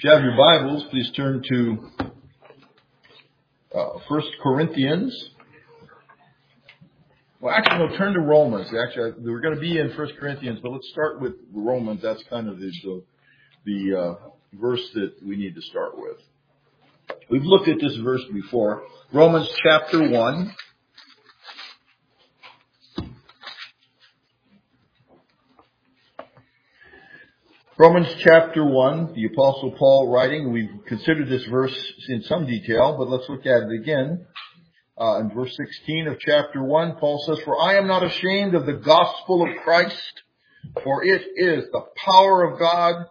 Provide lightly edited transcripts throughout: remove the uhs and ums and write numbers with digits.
If you have your Bibles, please turn to 1 Corinthians. Well, actually, no, turn to Romans. Actually, we're going to be in 1 Corinthians, but let's start with Romans. That's kind of the verse that we need to start with. We've looked at this verse before. Romans chapter 1. Romans chapter 1, the Apostle Paul writing. We've considered this verse in some detail, but let's look at it again. In verse 16 of chapter 1, Paul says, "For I am not ashamed of the gospel of Christ, for it is the power of God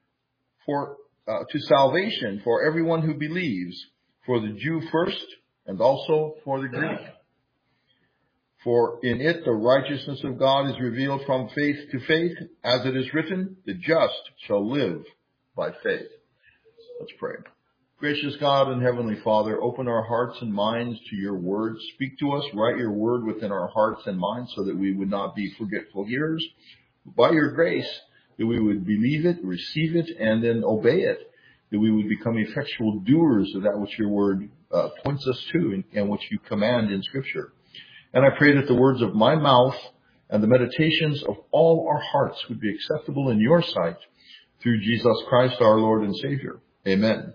to salvation for everyone who believes, for the Jew first, and also for the Greek. For in it the righteousness of God is revealed from faith to faith, as it is written, the just shall live by faith." Let's pray. Gracious God and Heavenly Father, open our hearts and minds to your word. Speak to us, write your word within our hearts and minds so that we would not be forgetful hearers. By your grace, that we would believe it, receive it, and then obey it. That we would become effectual doers of that which your word points us to and which you command in Scripture. And I pray that the words of my mouth and the meditations of all our hearts would be acceptable in your sight through Jesus Christ, our Lord and Savior. Amen.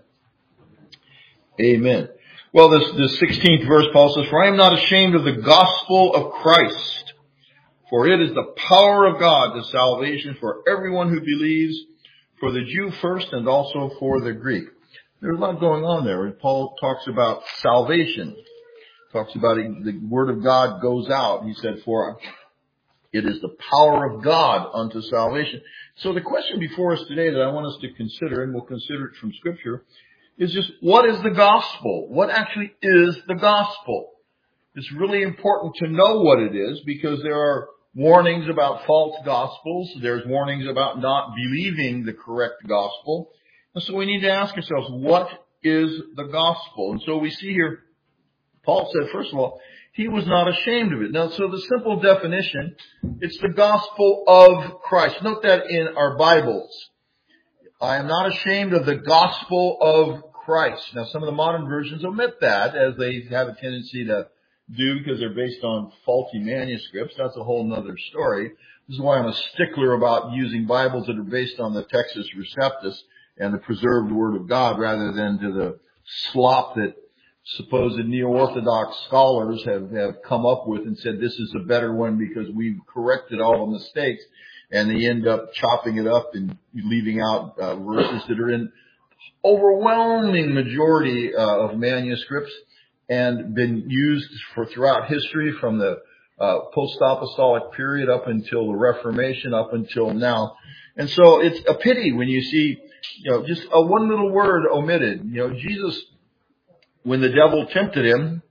Amen. Well, this 16th verse, Paul says, "For I am not ashamed of the gospel of Christ, for it is the power of God to salvation for everyone who believes, for the Jew first and also for the Greek." There's a lot going on there. Paul talks about salvation. Talks about the word of God goes out. He said, "For it is the power of God unto salvation." So the question before us today that I want us to consider, and we'll consider it from Scripture, is just, what is the gospel? What actually is the gospel? It's really important to know what it is, because there are warnings about false gospels. There's warnings about not believing the correct gospel. And so we need to ask ourselves, what is the gospel? And so we see here, Paul said, first of all, he was not ashamed of it. Now, so the simple definition, it's the gospel of Christ. Note that in our Bibles. I am not ashamed of the gospel of Christ. Now, some of the modern versions omit that, as they have a tendency to do, because they're based on faulty manuscripts. That's a whole other story. This is why I'm a stickler about using Bibles that are based on the Textus Receptus and the preserved Word of God, rather than to the slop that supposed neo-Orthodox scholars have come up with and said this is a better one because we've corrected all the mistakes, and they end up chopping it up and leaving out verses that are in overwhelming majority of manuscripts and been used throughout history, from the post-apostolic period up until the Reformation, up until now. And so it's a pity when you see, just a one little word omitted. Jesus, when the devil tempted him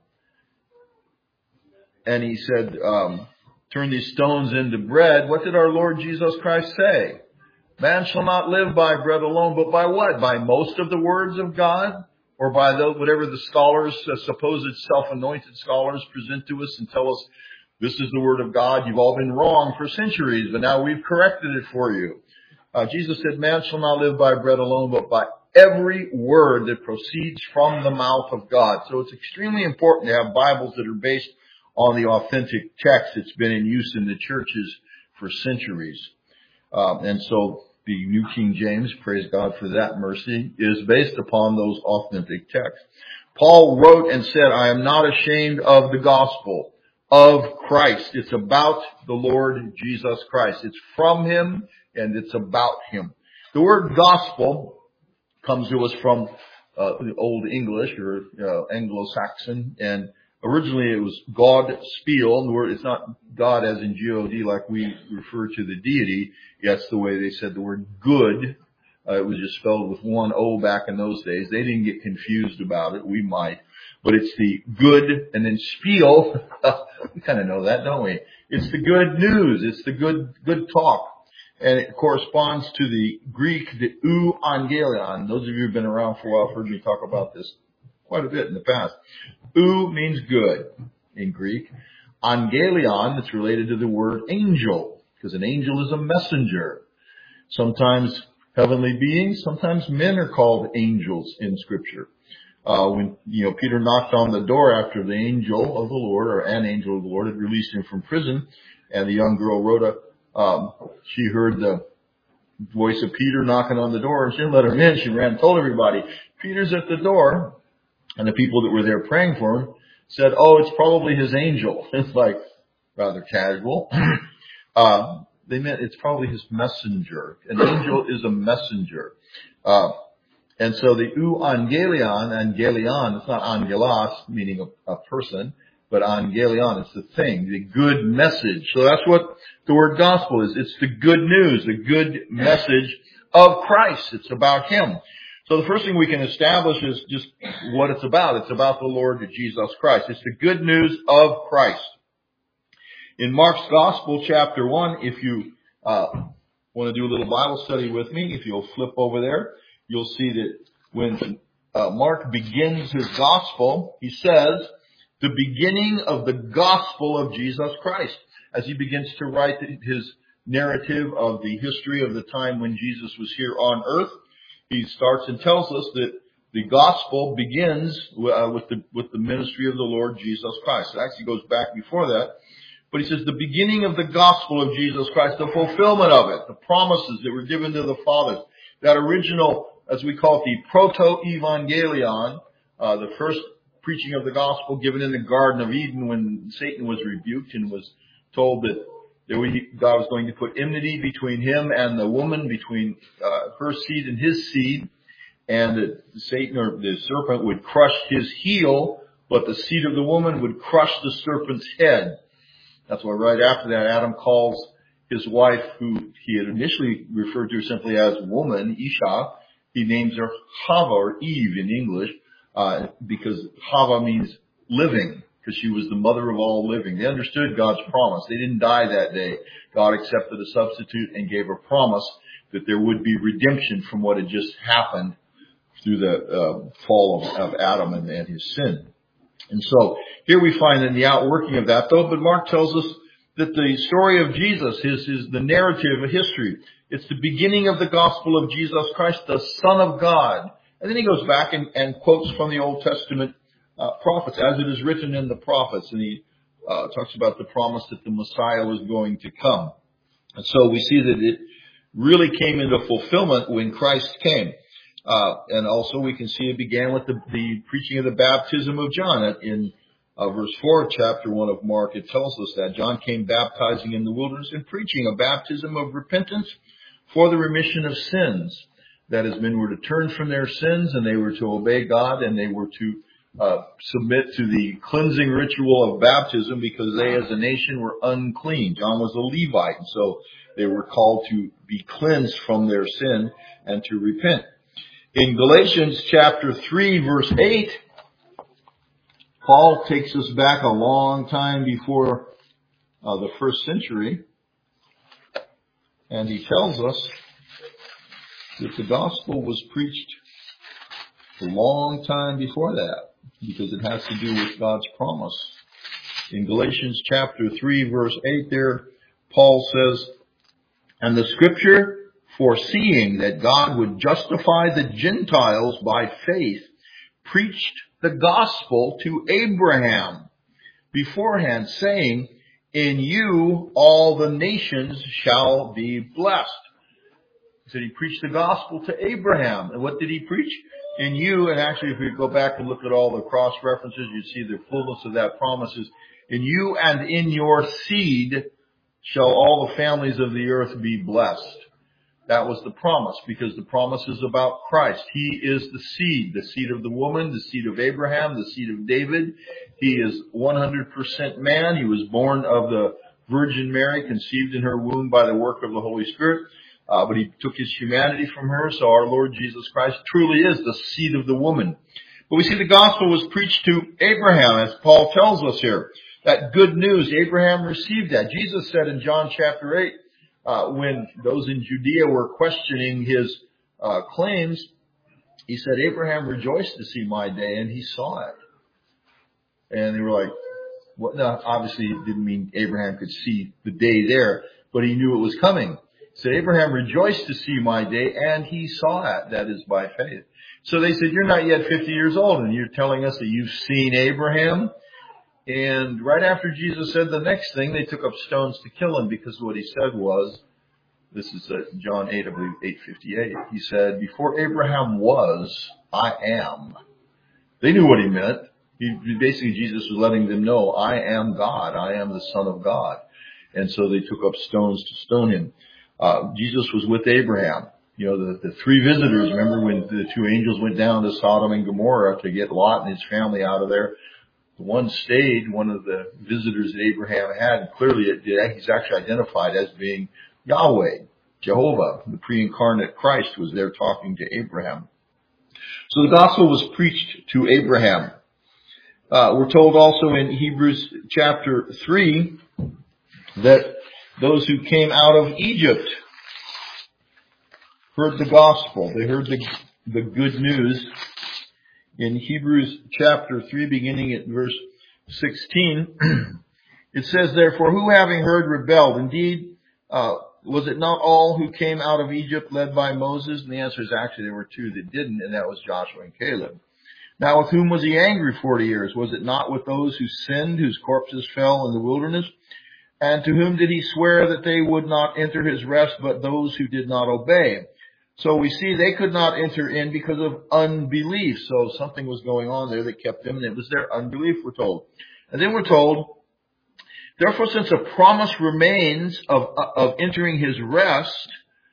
and he said, "Turn these stones into bread," what did our Lord Jesus Christ say? "Man shall not live by bread alone, but by what? By most of the words of God?" Or by whatever the scholars, supposed self-anointed scholars, present to us and tell us, this is the word of God. You've all been wrong for centuries, but now we've corrected it for you. Jesus said, "Man shall not live by bread alone, but by every word that proceeds from the mouth of God." So it's extremely important to have Bibles that are based on the authentic text that's been in use in the churches for centuries. And so the New King James, praise God for that mercy, is based upon those authentic texts. Paul wrote and said, "I am not ashamed of the gospel of Christ." It's about the Lord Jesus Christ. It's from Him and it's about Him. The word gospel comes to us from the Old English or Anglo-Saxon, and originally it was God spiel. The word, it's not God as in G-O-D like we refer to the deity. That's the way they said the word good. It was just spelled with one O back in those days. They didn't get confused about it. We might. But it's the good, and then spiel. We kind of know that, don't we? It's the good news. It's the good talk. And it corresponds to the Greek, the euangelion. Those of you who've been around for a while have heard me talk about this quite a bit in the past. Means good in Greek. Angelion, that's related to the word angel, because an angel is a messenger. Sometimes heavenly beings. Sometimes men are called angels in Scripture. When, Peter knocked on the door after the angel of the Lord, or an angel of the Lord, had released him from prison, and the young girl, Rhoda, she heard the voice of Peter knocking on the door, and she didn't let him in. She ran and told everybody, Peter's at the door. And the people that were there praying for him said, oh, it's probably his angel. It's like rather casual. They meant it's probably his messenger. An angel is a messenger. And so the angelion, it's not angelos, meaning a person, but angelion, it's the thing, the good message. So that's what the word gospel is. It's the good news, the good message of Christ. It's about Him. So the first thing we can establish is just what it's about. It's about the Lord Jesus Christ. It's the good news of Christ. In Mark's Gospel, chapter 1, if you want to do a little Bible study with me, if you'll flip over there, you'll see that when Mark begins his Gospel, he says, the beginning of the Gospel of Jesus Christ. As he begins to write his narrative of the history of the time when Jesus was here on earth, he starts and tells us that the gospel begins with the ministry of the Lord Jesus Christ. It actually goes back before that. But he says the beginning of the gospel of Jesus Christ, the fulfillment of it, the promises that were given to the fathers, that original, as we call it, the proto-evangelion, the first preaching of the gospel given in the Garden of Eden when Satan was rebuked and was told that God was going to put enmity between him and the woman, between her seed and his seed, and that Satan or the serpent would crush his heel, but the seed of the woman would crush the serpent's head. That's why right after that, Adam calls his wife, who he had initially referred to simply as woman, Isha, he names her Hava, or Eve in English, because Hava means living, because she was the mother of all living. They understood God's promise. They didn't die that day. God accepted a substitute and gave a promise that there would be redemption from what had just happened through the fall of Adam and his sin. And so here we find in the outworking of that, though, but Mark tells us that the story of Jesus is the narrative of history. It's the beginning of the gospel of Jesus Christ, the Son of God. And then he goes back and quotes from the Old Testament prophets, as it is written in the prophets. And he talks about the promise that the Messiah was going to come. And so we see that it really came into fulfillment when Christ came. And also we can see it began with the preaching of the baptism of John. In verse 4 of chapter 1 of Mark, it tells us that John came baptizing in the wilderness and preaching a baptism of repentance for the remission of sins. That is, men were to turn from their sins and they were to obey God, and they were to submit to the cleansing ritual of baptism because they as a nation were unclean. John was a Levite, and so they were called to be cleansed from their sin and to repent. In Galatians chapter 3 verse 8, Paul takes us back a long time before the first century, and he tells us that the gospel was preached a long time before that, because it has to do with God's promise. In Galatians chapter 3 verse 8 there, Paul says, and the scripture, foreseeing that God would justify the Gentiles by faith, preached the gospel to Abraham beforehand, saying, in you all the nations shall be blessed. He said he preached the gospel to Abraham. And what did he preach? In you, and actually if we go back and look at all the cross references, you'd see the fullness of that promise is, in you and in your seed shall all the families of the earth be blessed. That was the promise, because the promise is about Christ. He is the seed of the woman, the seed of Abraham, the seed of David. He is 100% man. He was born of the Virgin Mary, conceived in her womb by the work of the Holy Spirit. But he took his humanity from her, so our Lord Jesus Christ truly is the seed of the woman. But we see the gospel was preached to Abraham, as Paul tells us here. That good news, Abraham received that. Jesus said in John chapter 8, when those in Judea were questioning his claims, he said, Abraham rejoiced to see my day, and he saw it. And they were like, well, no, obviously it didn't mean Abraham could see the day there, but he knew it was coming. said, Abraham rejoiced to see my day, and he saw it. That is by faith. So they said, you're not yet 50 years old, and you're telling us that you've seen Abraham? And right after Jesus said the next thing, they took up stones to kill him, because what he said was, this is John 8, I believe, 8:58. He said, before Abraham was, I am. They knew what he meant. Basically, Jesus was letting them know, I am God. I am the Son of God. And so they took up stones to stone him. Jesus was with Abraham. You know, the three visitors, remember when the two angels went down to Sodom and Gomorrah to get Lot and his family out of there? The one stayed, one of the visitors that Abraham had, and clearly he's actually identified as being Yahweh, Jehovah. The pre-incarnate Christ was there talking to Abraham. So the gospel was preached to Abraham. We're told also in Hebrews chapter 3 that those who came out of Egypt heard the gospel. They heard the good news. In Hebrews chapter 3, beginning at verse 16, it says, therefore, who having heard rebelled? Indeed, was it not all who came out of Egypt led by Moses? And the answer is actually there were two that didn't, and that was Joshua and Caleb. Now with whom was he angry 40 years? Was it not with those who sinned, whose corpses fell in the wilderness? And to whom did he swear that they would not enter his rest, but those who did not obey? So we see they could not enter in because of unbelief. So something was going on there that kept them, and it was their unbelief, we're told. And then we're told, therefore, since a promise remains of entering his rest,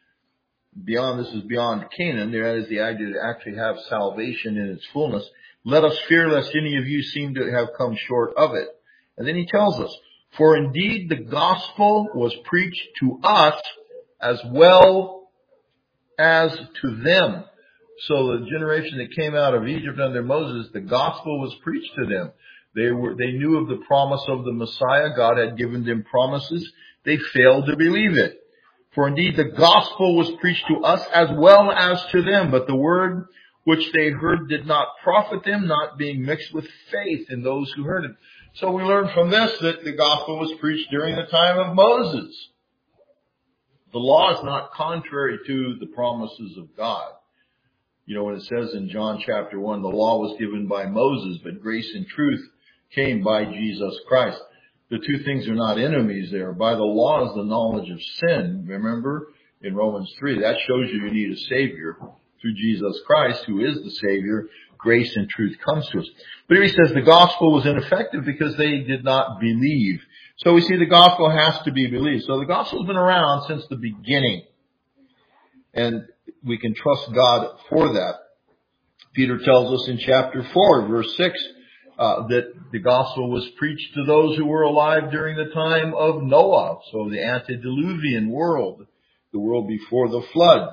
this is beyond Canaan, that is the idea to actually have salvation in its fullness, let us fear lest any of you seem to have come short of it. And then he tells us, for indeed the gospel was preached to us as well as to them. So the generation that came out of Egypt under Moses, the gospel was preached to them. They knew of the promise of the Messiah. God had given them promises. They failed to believe it. For indeed the gospel was preached to us as well as to them, but the word which they heard did not profit them, not being mixed with faith in those who heard it. So we learn from this that the gospel was preached during the time of Moses. The law is not contrary to the promises of God. You know, when it says in John chapter 1, the law was given by Moses, but grace and truth came by Jesus Christ. The two things are not enemies there. By the law is the knowledge of sin. Remember in Romans 3, that shows you need a Savior. Through Jesus Christ, who is the Savior, grace and truth comes to us. But here he says the gospel was ineffective because they did not believe. So we see the gospel has to be believed. So the gospel's been around since the beginning. And we can trust God for that. Peter tells us in chapter 4, verse 6, that the gospel was preached to those who were alive during the time of Noah. So the antediluvian world, the world before the flood.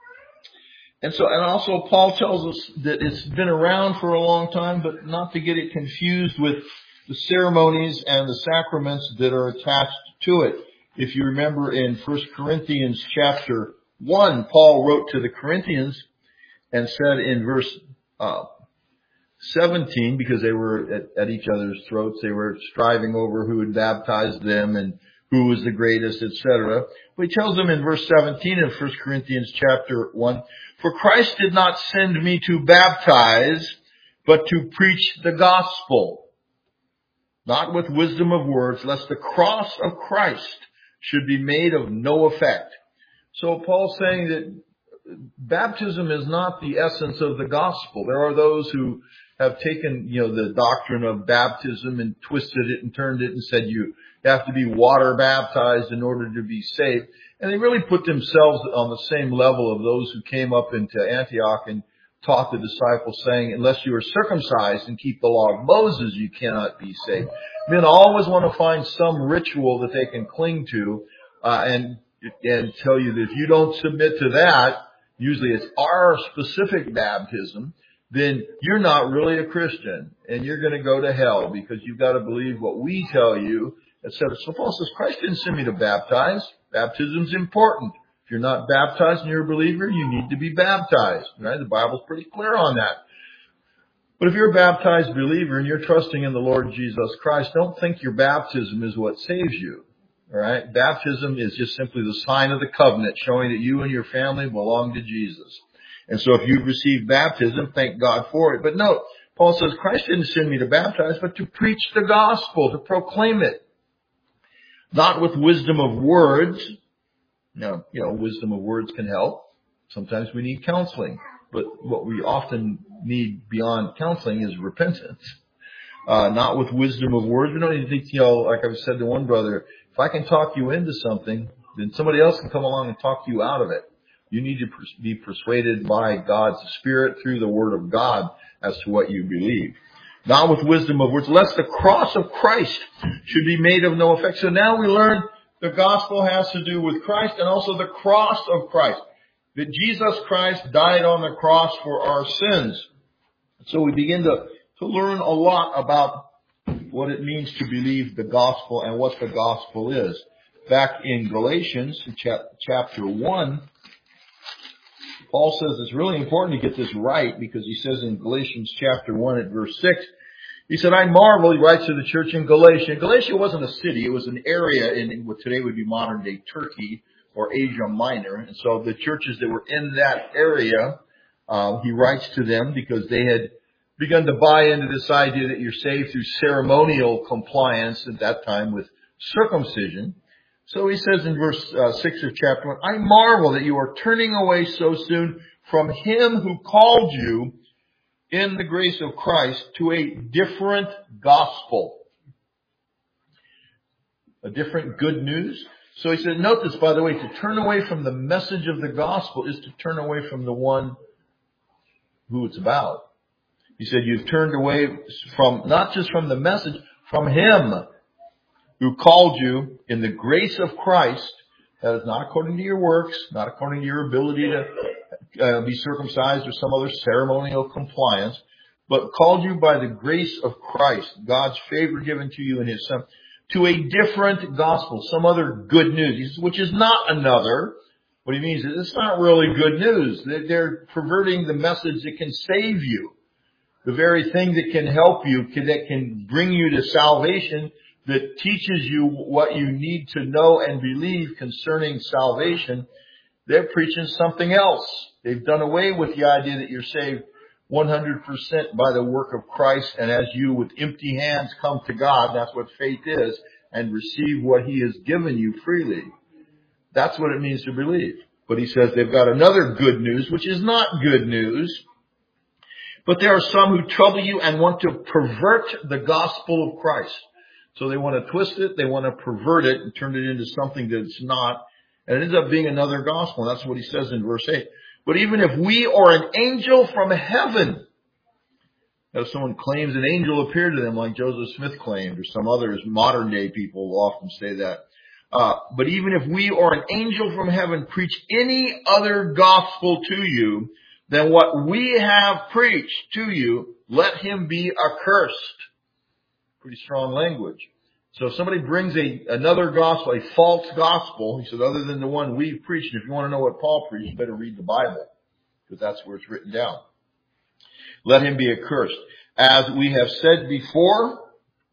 And also Paul tells us that it's been around for a long time, but not to get it confused with the ceremonies and the sacraments that are attached to it. If you remember in 1 Corinthians chapter 1, Paul wrote to the Corinthians and said in verse 17, because they were at each other's throats, they were striving over who would baptize them and who was the greatest, etc. But he tells them in verse 17 of 1 Corinthians chapter 1, for Christ did not send me to baptize, but to preach the gospel, not with wisdom of words, lest the cross of Christ should be made of no effect. So Paul's saying that baptism is not the essence of the gospel. There are those who have taken, the doctrine of baptism and twisted it and turned it and said you have to be water baptized in order to be saved. And they really put themselves on the same level of those who came up into Antioch and taught the disciples, saying, unless you are circumcised and keep the law of Moses, you cannot be saved. Men always want to find some ritual that they can cling to and tell you that if you don't submit to that, usually it's our specific baptism, then you're not really a Christian and you're going to go to hell because you've got to believe what we tell you, etc. So Paul says, Christ didn't send me to baptize. Baptism's important. If you're not baptized and you're a believer, you need to be baptized. Right? The Bible's pretty clear on that. But if you're a baptized believer and you're trusting in the Lord Jesus Christ, don't think your baptism is what saves you. All right. Baptism is just simply the sign of the covenant showing that you and your family belong to Jesus. And so if you've received baptism, thank God for it. But note, Paul says, Christ didn't send me to baptize, but to preach the gospel, to proclaim it. Not with wisdom of words. Now, wisdom of words can help. Sometimes we need counseling. But what we often need beyond counseling is repentance. Not with wisdom of words. We don't need to think, like I've said to one brother, if I can talk you into something, then somebody else can come along and talk you out of it. You need to be persuaded by God's Spirit through the Word of God as to what you believe. Not with wisdom of words, lest the cross of Christ should be made of no effect. So now we learn the gospel has to do with Christ and also the cross of Christ. That Jesus Christ died on the cross for our sins. So we begin to learn a lot about what it means to believe the gospel and what the gospel is. Back in Galatians chapter 1, Paul says it's really important to get this right because he says in Galatians chapter 1 at verse 6, he said, I marvel, he writes to the church in Galatia. Galatia wasn't a city, it was an area in what today would be modern day Turkey or Asia Minor. And so the churches that were in that area, he writes to them because they had begun to buy into this idea that you're saved through ceremonial compliance at that time with circumcision. So he says in verse 6 of chapter 1, I marvel that you are turning away so soon from him who called you in the grace of Christ to a different gospel. A different good news. So he said, note this, by the way, to turn away from the message of the gospel is to turn away from the one who it's about. He said, you've turned away from, not just from the message, from him who called you in the grace of Christ. That is not according to your works, not according to your ability to be circumcised or some other ceremonial compliance, but called you by the grace of Christ, God's favor given to you in his Son, to a different gospel, some other good news, which is not another. What he means is it's not really good news. They're perverting the message that can save you. The very thing that can help you, that can bring you to salvation, that teaches you what you need to know and believe concerning salvation, they're preaching something else. They've done away with the idea that you're saved 100% by the work of Christ, and as you with empty hands come to God, that's what faith is, and receive what he has given you freely. That's what it means to believe. But he says they've got another good news, which is not good news. But there are some who trouble you and want to pervert the gospel of Christ. So they want to twist it, they want to pervert it and turn it into something that it's not. And it ends up being another gospel. That's what he says in verse 8. But even if we or an angel from heaven, if someone claims an angel appeared to them like Joseph Smith claimed, or some others, modern day people will often say that. But even if we or an angel from heaven preach any other gospel to you than what we have preached to you, let him be accursed. Pretty strong language. So if somebody brings another gospel, a false gospel, he said, other than the one we've preached, and if you want to know what Paul preached, you better read the Bible, because that's where it's written down. Let him be accursed. As we have said before,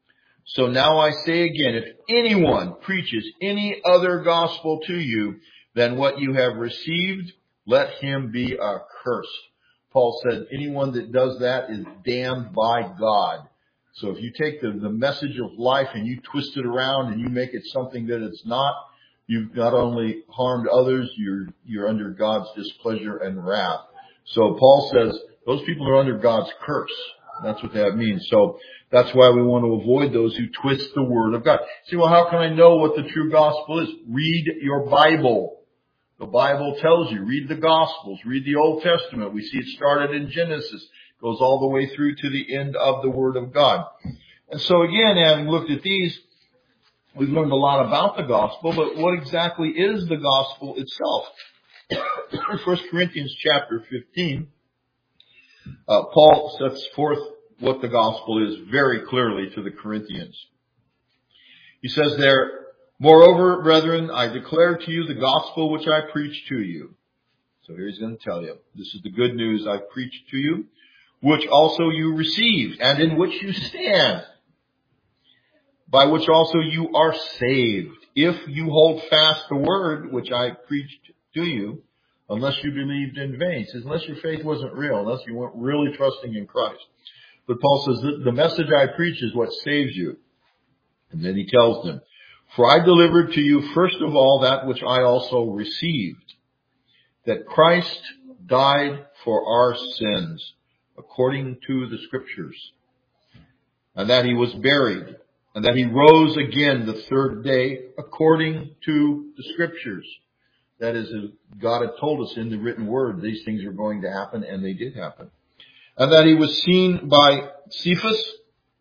so now I say again, if anyone preaches any other gospel to you than what you have received, let him be accursed. Paul said anyone that does that is damned by God. So if you take the message of life and you twist it around and you make it something that it's not, you've not only harmed others, you're under God's displeasure and wrath. So Paul says those people are under God's curse. That's what that means. So that's why we want to avoid those who twist the word of God. See, well, how can I know what the true gospel is? Read your Bible. The Bible tells you. Read the Gospels. Read the Old Testament. We see it started in Genesis. Goes all the way through to the end of the Word of God. And so again, having looked at these, we've learned a lot about the gospel, but what exactly is the gospel itself? In 1 Corinthians chapter 15, Paul sets forth what the gospel is very clearly to the Corinthians. He says there, moreover, brethren, I declare to you the gospel which I preached to you. So here he's going to tell you, this is the good news I preached to you, which also you received, and in which you stand, by which also you are saved, if you hold fast the word which I preached to you, unless you believed in vain. He says, unless your faith wasn't real, unless you weren't really trusting in Christ. But Paul says, the message I preach is what saves you. And then he tells them, for I delivered to you first of all that which I also received, that Christ died for our sins, according to the Scriptures, and that he was buried, and that he rose again the third day, according to the Scriptures. That is, God had told us in the written word, these things are going to happen, and they did happen. And that he was seen by Cephas,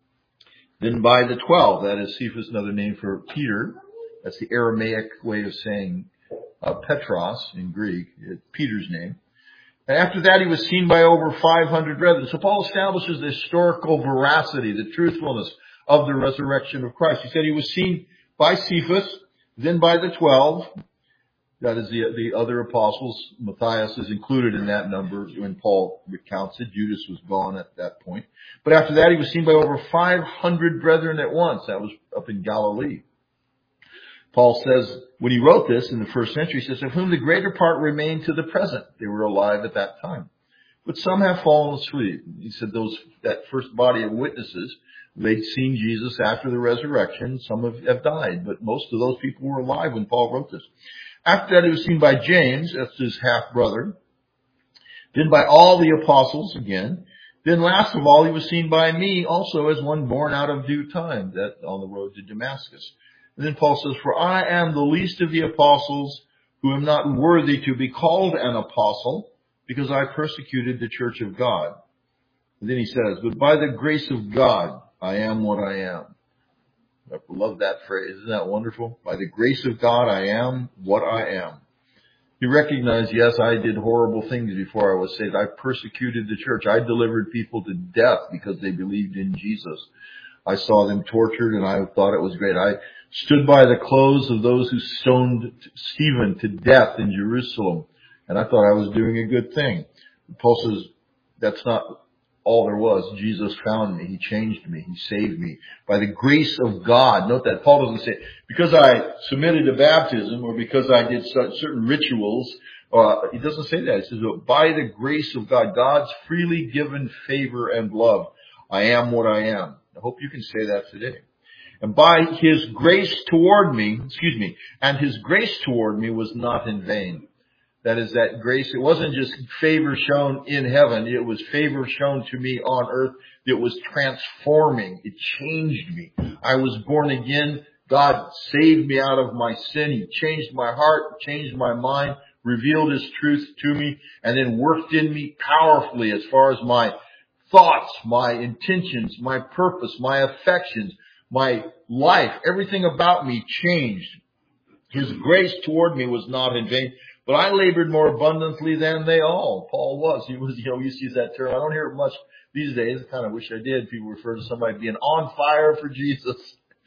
then by the 12. That is, Cephas, another name for Peter. That's the Aramaic way of saying Petros in Greek, Peter's name. And after that, he was seen by over 500 brethren. So Paul establishes the historical veracity, the truthfulness of the resurrection of Christ. He said he was seen by Cephas, then by the 12. That is the other apostles. Matthias is included in that number when Paul recounts it. Judas was gone at that point. But after that, he was seen by over 500 brethren at once. That was up in Galilee. Paul says, when he wrote this in the first century, he says, of whom the greater part remain to the present. They were alive at that time. But some have fallen asleep. He said that first body of witnesses, they'd seen Jesus after the resurrection. Some have died, but most of those people were alive when Paul wrote this. After that, he was seen by James, that's his half-brother. Then by all the apostles again. Then last of all, he was seen by me also as one born out of due time, that on the road to Damascus. And then Paul says, for I am the least of the apostles, who am not worthy to be called an apostle, because I persecuted the church of God. And then he says, but by the grace of God, I am what I am. I love that phrase. Isn't that wonderful? By the grace of God, I am what I am. He recognized, yes, I did horrible things before I was saved. I persecuted the church. I delivered people to death because they believed in Jesus. I saw them tortured and I thought it was great. I stood by the clothes of those who stoned Stephen to death in Jerusalem. And I thought I was doing a good thing. Paul says, that's not all there was. Jesus found me. He changed me. He saved me. By the grace of God. Note that Paul doesn't say, because I submitted to baptism or because I did certain rituals. He doesn't say that. He says, by the grace of God, God's freely given favor and love, I am what I am. I hope you can say that today. And by his grace toward me, and his grace toward me was not in vain. That is that grace. It wasn't just favor shown in heaven. It was favor shown to me on earth. It was transforming. It changed me. I was born again. God saved me out of my sin. He changed my heart, changed my mind, revealed his truth to me, and then worked in me powerfully as far as my thoughts, my intentions, my purpose, my affections, my life. Everything about me changed. His grace toward me was not in vain. But I labored more abundantly than they all. Paul was. He was, we used to use that term. I don't hear it much these days. I kind of wish I did. People refer to somebody being on fire for Jesus.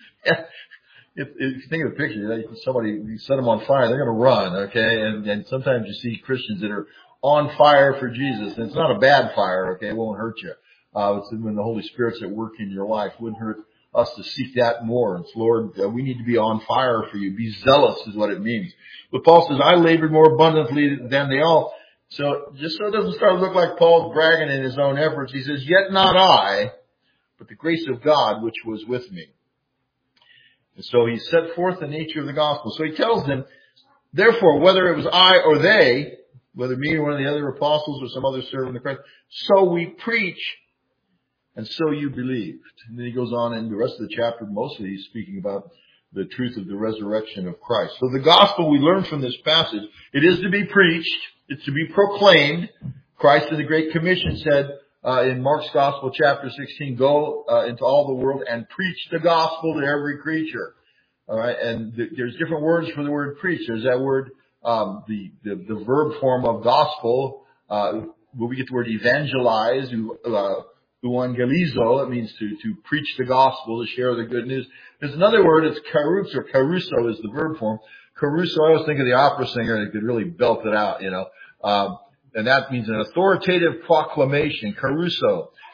If you think of the picture, somebody, you set them on fire, they're going to run, okay? And sometimes you see Christians that are on fire for Jesus. And it's not a bad fire, okay? It won't hurt you. It's when the Holy Spirit's at work in your life. It wouldn't hurt us to seek that more. It's, Lord, we need to be on fire for you. Be zealous is what it means. But Paul says, I labored more abundantly than they all. So just so it doesn't start to look like Paul's bragging in his own efforts, he says, yet not I, but the grace of God which was with me. And so he set forth the nature of the gospel. So he tells them, therefore, whether it was I or they, whether me or one of the other apostles or some other servant of Christ, so we preach, and so you believed. And then he goes on in the rest of the chapter, mostly he's speaking about the truth of the resurrection of Christ. So the gospel we learn from this passage, it is to be preached, it's to be proclaimed. Christ in the Great Commission said in Mark's Gospel chapter 16, go into all the world and preach the gospel to every creature. All right, and there's different words for the word preach. There's that word, the verb form of gospel, where we get the word evangelize, evangelizo. It means to preach the gospel, to share the good news. There's another word, it's caruso, or caruso is the verb form. Caruso, I always think of the opera singer that could really belt it out, and that means an authoritative proclamation, caruso.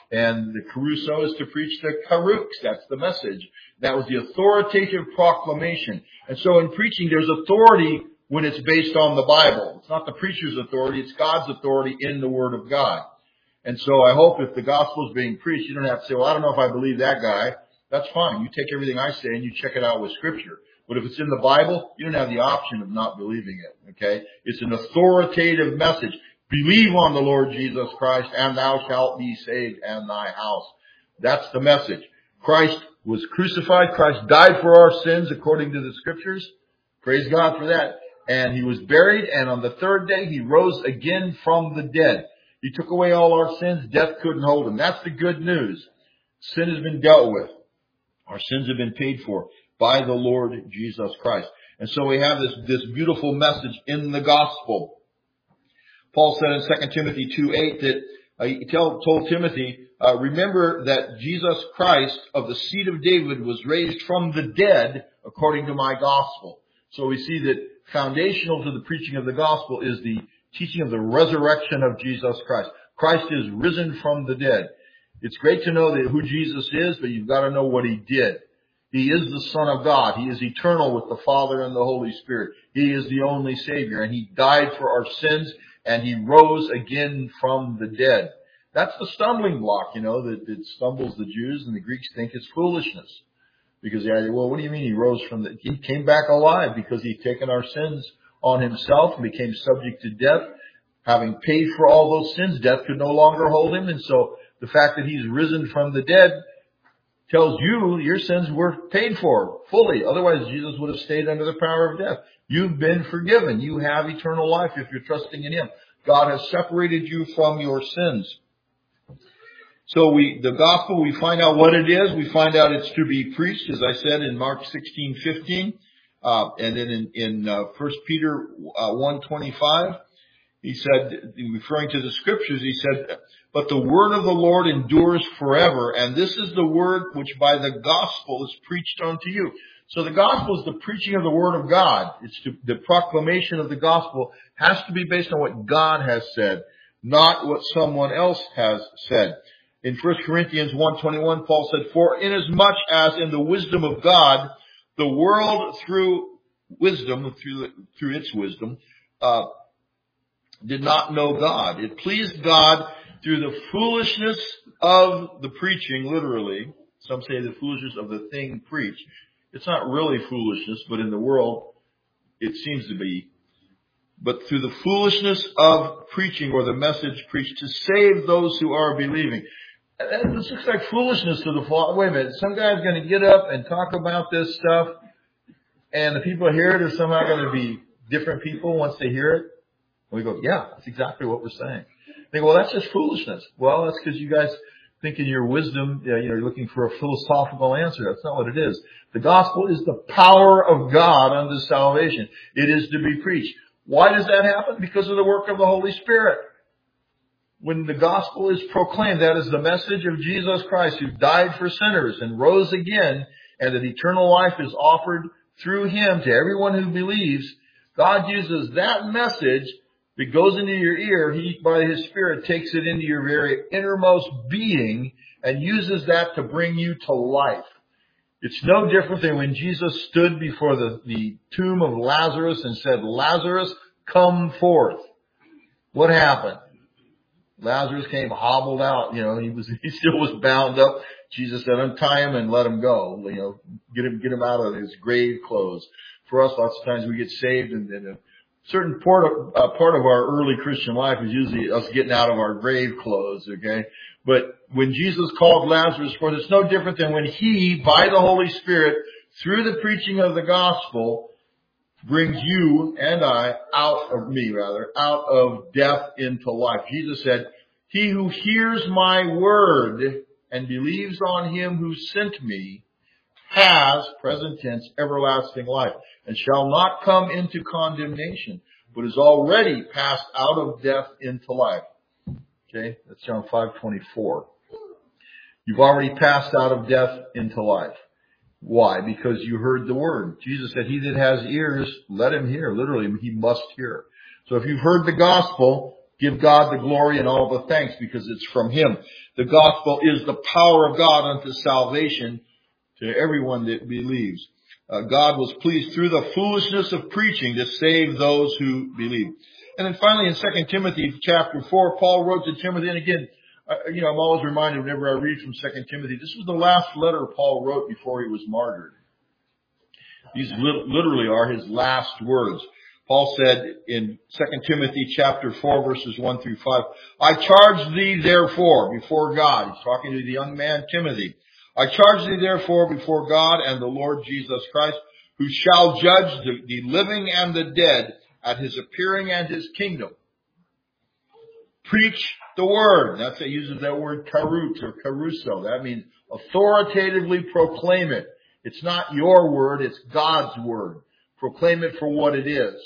And the caruso is to preach the karux. That's the message. That was the authoritative proclamation. And so in preaching, there's authority when it's based on the Bible. It's not the preacher's authority. It's God's authority in the Word of God. And so I hope if the gospel is being preached, you don't have to say, well, I don't know if I believe that guy. That's fine. You take everything I say and you check it out with Scripture. But if it's in the Bible, you don't have the option of not believing it. Okay? It's an authoritative message. Believe on the Lord Jesus Christ and thou shalt be saved and thy house. That's the message. Christ was crucified. Christ died for our sins according to the Scriptures. Praise God for that. And he was buried, and on the third day he rose again from the dead. He took away all our sins. Death couldn't hold him. That's the good news. Sin has been dealt with. Our sins have been paid for by the Lord Jesus Christ. And so we have this beautiful message in the gospel. Paul said in 2 Timothy 2:8 that he told Timothy, remember that Jesus Christ of the seed of David was raised from the dead according to my gospel. So we see that foundational to the preaching of the gospel is the teaching of the resurrection of Jesus Christ. Christ is risen from the dead. It's great to know that who Jesus is, but you've got to know what he did. He is the Son of God. He is eternal with the Father and the Holy Spirit. He is the only Savior, and he died for our sins, and he rose again from the dead. That's the stumbling block, that stumbles the Jews, and the Greeks think it's foolishness. Because they say, well, what do you mean he came back alive because he'd taken our sins on himself and became subject to death. Having paid for all those sins, death could no longer hold him. And so the fact that he's risen from the dead tells you your sins were paid for fully. Otherwise, Jesus would have stayed under the power of death. You've been forgiven. You have eternal life if you're trusting in him. God has separated you from your sins. So the gospel, we find out what it is. We find out it's to be preached, as I said in Mark 16:15. And then in 1 Peter 1:25, he said, referring to the Scriptures, he said, but the word of the Lord endures forever, and this is the word which by the gospel is preached unto you. So the gospel is the preaching of the word of God. The proclamation of the gospel has to be based on what God has said, not what someone else has said. In 1 Corinthians 1:21, Paul said, for inasmuch as in the wisdom of God, the world through its wisdom, did not know God. It pleased God through the foolishness of the preaching, literally. Some say the foolishness of the thing preached. It's not really foolishness, but in the world, it seems to be. But through the foolishness of preaching, or the message preached, to save those who are believing. And this looks like foolishness to the flock. Wait a minute, some guy's going to get up and talk about this stuff, and the people hear it are somehow going to be different people once they hear it? And we go, yeah, that's exactly what we're saying. They go, well, that's just foolishness. Well, that's because you guys think in your wisdom, you're looking for a philosophical answer. That's not what it is. The gospel is the power of God unto salvation. It is to be preached. Why does that happen? Because of the work of the Holy Spirit. When the gospel is proclaimed, that is the message of Jesus Christ, who died for sinners and rose again, and that eternal life is offered through him to everyone who believes. God uses that message that goes into your ear. He, by his Spirit, takes it into your very innermost being and uses that to bring you to life. It's no different than when Jesus stood before the tomb of Lazarus and said, Lazarus, come forth. What happened? Lazarus came hobbled out. He still was bound up. Jesus said, untie him and let him go. Get him out of his grave clothes. For us, lots of times we get saved, and a certain part of our early Christian life is usually us getting out of our grave clothes. Okay, but when Jesus called Lazarus forth, it's no different than when he, by the Holy Spirit, through the preaching of the gospel, brings you and I out of death into life. Jesus said, he who hears my word and believes on him who sent me has, present tense, everlasting life, and shall not come into condemnation, but is already passed out of death into life. Okay, that's John 5:24. You've already passed out of death into life. Why? Because you heard the word. Jesus said, he that has ears, let him hear. Literally, he must hear. So if you've heard the gospel, Give God the glory and all the thanks because it's from Him. The gospel is the power of God unto salvation to everyone that believes. God was pleased through the foolishness of preaching to save those who believe. And then finally in 2 Timothy chapter 4, Paul wrote to Timothy, and again, I'm always reminded whenever I read from 2 Timothy, this was the last letter Paul wrote before he was martyred. These literally are his last words. Paul said in 2 Timothy chapter 4 verses 1 through 5, I charge thee therefore before God. He's talking to the young man Timothy. I charge thee therefore before God and the Lord Jesus Christ, who shall judge the living and the dead at his appearing and his kingdom. Preach the word. That's it. Uses that word karut or caruso. That means authoritatively proclaim it. It's not your word, it's God's word. Proclaim it for what it is.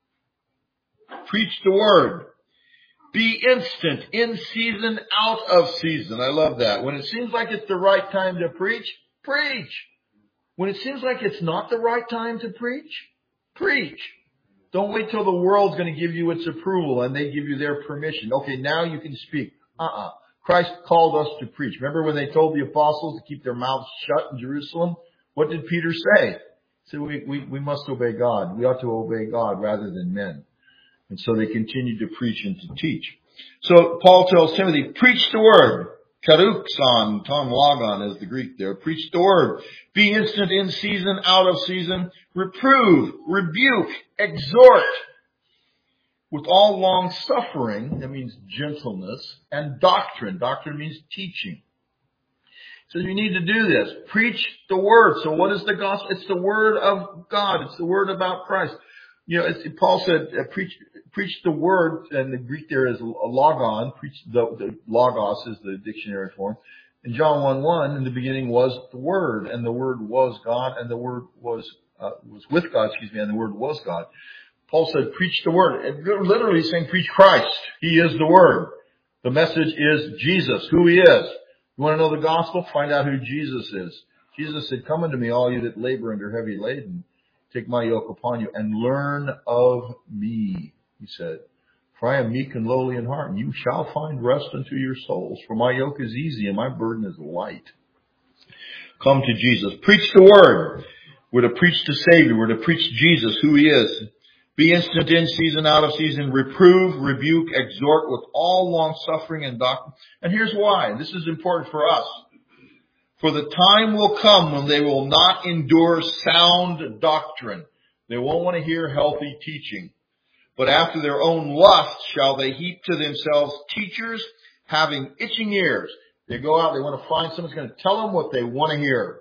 Preach the word. Be instant, in season, out of season. I love that. When it seems like it's the right time to preach, preach. When it seems like it's not the right time to preach, preach. Don't wait till the world's going to give you its approval and they give you their permission. Okay, now you can speak. Christ called us to preach. Remember when they told the apostles to keep their mouths shut in Jerusalem? What did Peter say? He said, we must obey God. We ought to obey God rather than men. And so they continued to preach and to teach. So Paul tells Timothy, preach the word. Karuxon, tom logon is the Greek there. Preach the word. Be instant in season, out of season. Reprove, rebuke, exhort. With all long suffering, that means gentleness, and doctrine. Doctrine means teaching. So you need to do this. Preach the word. So what is the gospel? It's the word of God. It's the word about Christ. Paul said, preach the word, and the Greek there is logon. Preach the logos is the dictionary form. In John 1:1, in the beginning was the Word, and the Word was God, and the Word was with God, and the Word was God. Paul said, preach the Word. And literally saying, preach Christ. He is the Word. The message is Jesus, who He is. You want to know the gospel? Find out who Jesus is. Jesus said, come unto me, all you that labor and are heavy laden. Take my yoke upon you and learn of me, He said. For I am meek and lowly in heart, and you shall find rest unto your souls. For my yoke is easy and my burden is light. Come to Jesus. Preach the word. We're to preach the Savior. We're to preach Jesus, who He is. Be instant in season, out of season. Reprove, rebuke, exhort with all long suffering and doctrine. And here's why. This is important for us. For the time will come when they will not endure sound doctrine. They won't want to hear healthy teaching. But after their own lust shall they heap to themselves teachers having itching ears. They go out, they want to find someone who's going to tell them what they want to hear.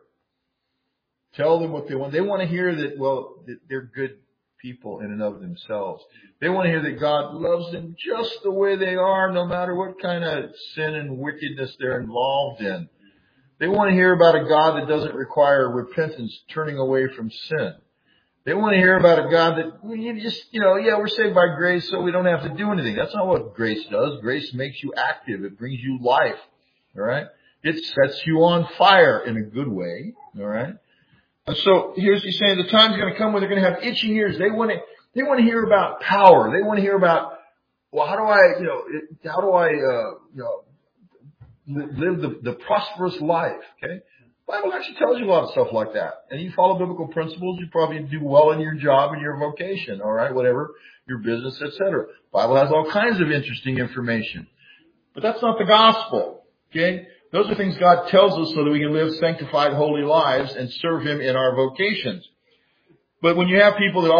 Tell them what they want. They want to hear that they're good people in and of themselves. They want to hear that God loves them just the way they are, no matter what kind of sin and wickedness they're involved in. They want to hear about a God that doesn't require repentance, turning away from sin. They want to hear about a God that we're saved by grace, so we don't have to do anything. That's not what grace does. Grace makes you active. It brings you life. All right? It sets you on fire in a good way. All right? And so he's saying the time's going to come when they're going to have itching ears. They want to hear about power. They want to hear about, well, how do I live the prosperous life? Okay? The Bible actually tells you a lot of stuff like that. And you follow biblical principles, you probably do well in your job and your vocation, all right, whatever, your business, etc. The Bible has all kinds of interesting information. But that's not the gospel, okay? Those are things God tells us so that we can live sanctified, holy lives and serve Him in our vocations. But when you have people that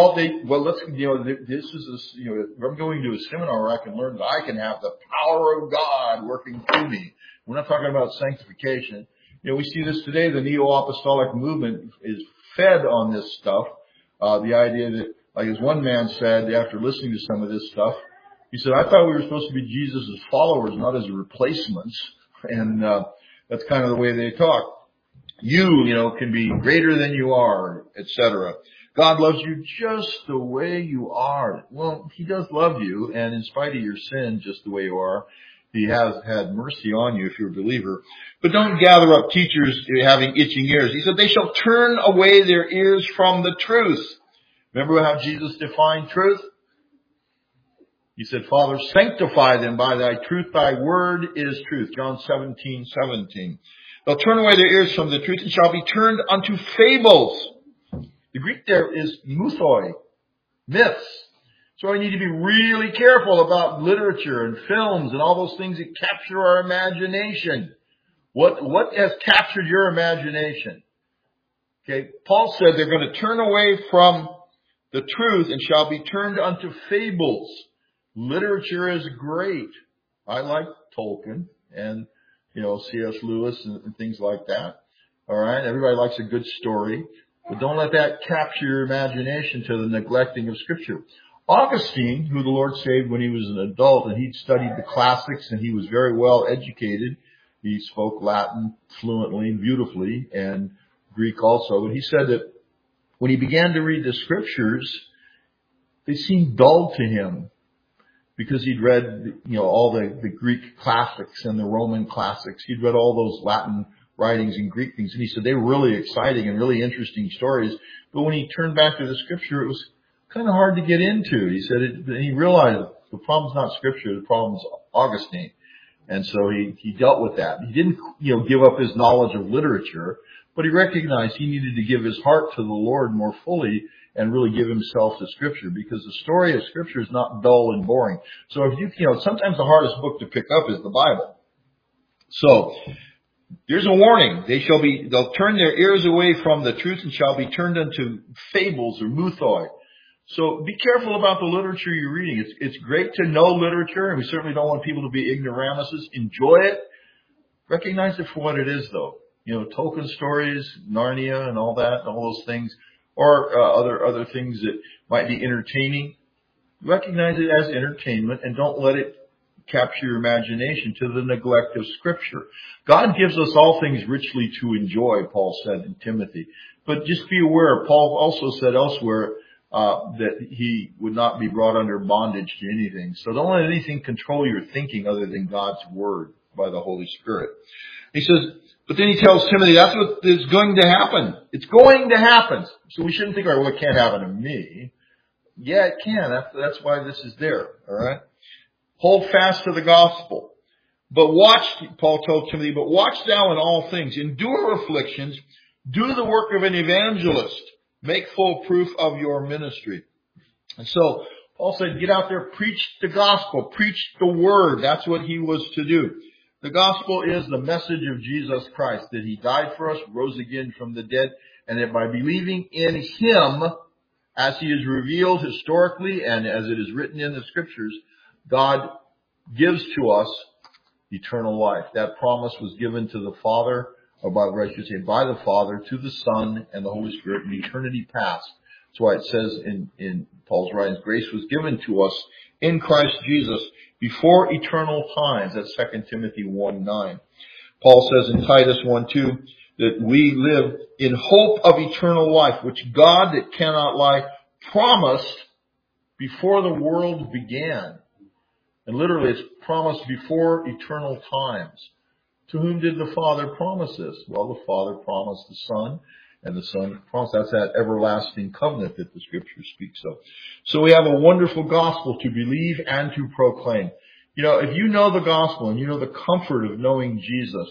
if I'm going to a seminar where I can learn that I can have the power of God working through me. We're not talking about sanctification. We see this today. The neo-apostolic movement is fed on this stuff. The idea that, like as one man said after listening to some of this stuff, he said, I thought we were supposed to be Jesus' followers, not as replacements. And that's kind of the way they talk. You can be greater than you are, etc. God loves you just the way you are. Well, He does love you, and in spite of your sin, just the way you are, He has had mercy on you if you're a believer. But don't gather up teachers having itching ears. He said, they shall turn away their ears from the truth. Remember how Jesus defined truth? He said, Father, sanctify them by thy truth. Thy word is truth. John 17:17. They'll turn away their ears from the truth and shall be turned unto fables. The Greek there is mythoi, myths. So I need to be really careful about literature and films and all those things that capture our imagination. What has captured your imagination? Okay, Paul said they're going to turn away from the truth and shall be turned unto fables. Literature is great. I like Tolkien and, C.S. Lewis and things like that. All right, everybody likes a good story, but don't let that capture your imagination to the neglecting of Scripture. Augustine, who the Lord saved when he was an adult, and he'd studied the classics and he was very well educated. He spoke Latin fluently and beautifully, and Greek also. But he said that when he began to read the Scriptures, they seemed dull to him because he'd read, all the Greek classics and the Roman classics. He'd read all those Latin writings and Greek things, and he said they were really exciting and really interesting stories. But when he turned back to the Scripture, it was kind of hard to get into. He said he realized the problem's not Scripture, the problem's Augustine. And so he dealt with that. He didn't, give up his knowledge of literature, but he recognized he needed to give his heart to the Lord more fully and really give himself to Scripture, because the story of Scripture is not dull and boring. So if sometimes the hardest book to pick up is the Bible. So there's a warning. They'll turn their ears away from the truth and shall be turned into fables or mythoi. So be careful about the literature you're reading. It's great to know literature, and we certainly don't want people to be ignoramuses. Enjoy it. Recognize it for what it is, though. Tolkien stories, Narnia and all that, and all those things, or other things that might be entertaining. Recognize it as entertainment and don't let it capture your imagination to the neglect of Scripture. God gives us all things richly to enjoy, Paul said in Timothy. But just be aware, Paul also said elsewhere, that he would not be brought under bondage to anything. So don't let anything control your thinking other than God's Word by the Holy Spirit. He says, but then he tells Timothy, that's what is going to happen. It's going to happen. So we shouldn't think, well, it can't happen to me. Yeah, it can. That's why this is there. All right. Hold fast to the gospel. But watch, Paul told Timothy, but watch thou in all things. Endure afflictions. Do the work of an evangelist. Make full proof of your ministry. And so Paul said, get out there, preach the gospel, preach the word. That's what he was to do. The gospel is the message of Jesus Christ, that he died for us, rose again from the dead, and that by believing in him, as he is revealed historically and as it is written in the Scriptures, God gives to us eternal life. That promise was given to the Father, by the Father, to the Son and the Holy Spirit in eternity past. That's why it says in Paul's writings, grace was given to us in Christ Jesus before eternal times. That's 2 Timothy 1:9. Paul says in Titus 1:2 that we live in hope of eternal life, which God, that cannot lie, promised before the world began. And literally it's promised before eternal times. To whom did the Father promise this? Well, the Father promised the Son, and the Son promised. That's that everlasting covenant that the Scripture speaks of. So we have a wonderful gospel to believe and to proclaim. If you know the gospel and you know the comfort of knowing Jesus,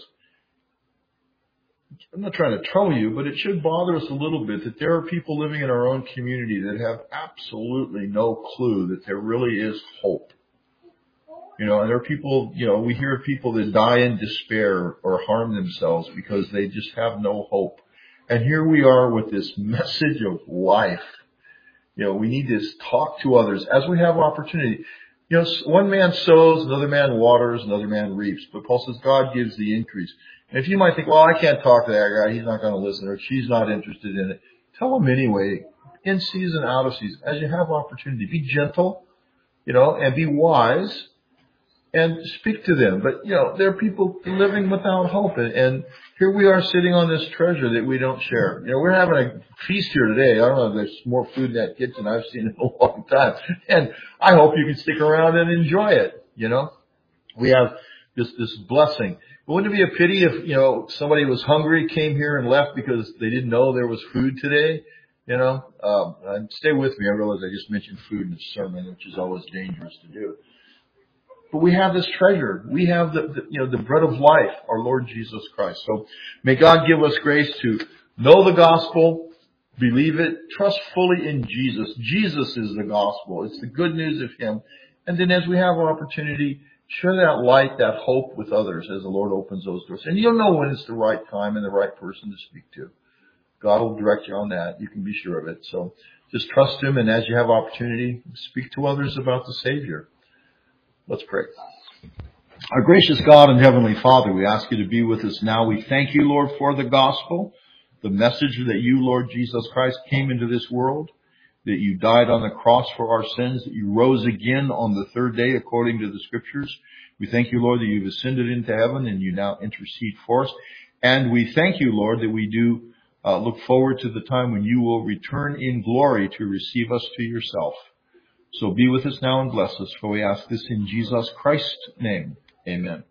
I'm not trying to trouble you, but it should bother us a little bit that there are people living in our own community that have absolutely no clue that there really is hope. And there are people, we hear of people that die in despair or harm themselves because they just have no hope. And here we are with this message of life. We need to talk to others as we have opportunity. One man sows, another man waters, another man reaps. But Paul says God gives the increase. And if you might think, well, I can't talk to that guy, he's not going to listen, or she's not interested in it, tell them anyway, in season, out of season, as you have opportunity. Be gentle, and be wise. And speak to them. But, there are people living without hope. And here we are sitting on this treasure that we don't share. We're having a feast here today. I don't know if there's more food in that kitchen I've seen in a long time. And I hope you can stick around and enjoy it. We have this blessing. Wouldn't it be a pity if, somebody was hungry, came here and left because they didn't know there was food today? And stay with me. I realize I just mentioned food in the sermon, which is always dangerous to do. But we have this treasure. We have the bread of life, our Lord Jesus Christ. So may God give us grace to know the gospel, believe it, trust fully in Jesus. Jesus is the gospel. It's the good news of Him. And then as we have our opportunity, share that light, that hope with others as the Lord opens those doors. And you'll know when it's the right time and the right person to speak to. God will direct you on that. You can be sure of it. So just trust Him, and as you have opportunity, speak to others about the Savior. Let's pray. Our gracious God and Heavenly Father, we ask you to be with us now. We thank you, Lord, for the gospel, the message that you, Lord Jesus Christ, came into this world, that you died on the cross for our sins, that you rose again on the third day according to the Scriptures. We thank you, Lord, that you've ascended into heaven and you now intercede for us. And we thank you, Lord, that we do look forward to the time when you will return in glory to receive us to yourself. So be with us now and bless us, for we ask this in Jesus Christ's name. Amen.